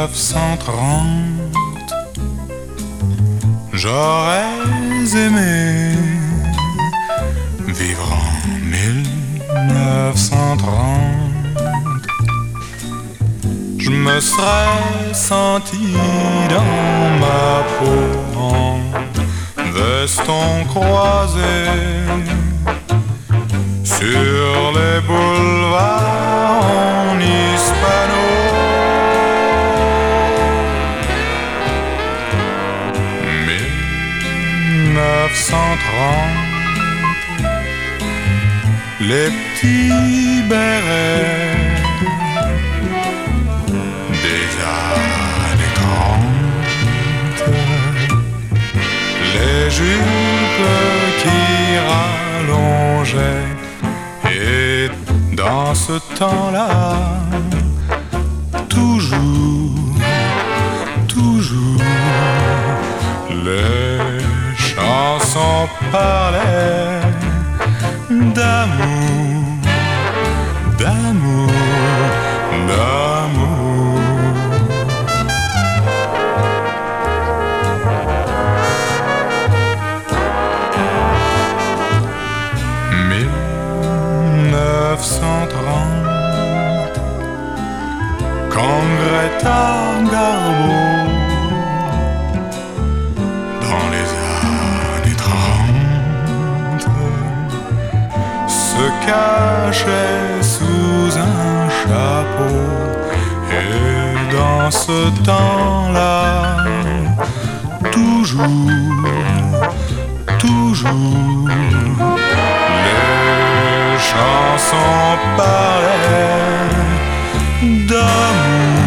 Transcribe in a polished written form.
1930, j'aurais aimé vivre en 1930. Je me serais senti dans ma peau en veston croisé sur les boulevards en hispano. 1930, les petits bérets des années 30, les jupes qui rallongeaient. Et dans ce temps-là, toujours, les chansons parlaient d'amour, d'amour, d'amour. Quand Greta Garbo, dans les années 30, se cachait sous un chapeau. Et dans ce temps-là, toujours, les chansons parlaient d'amour.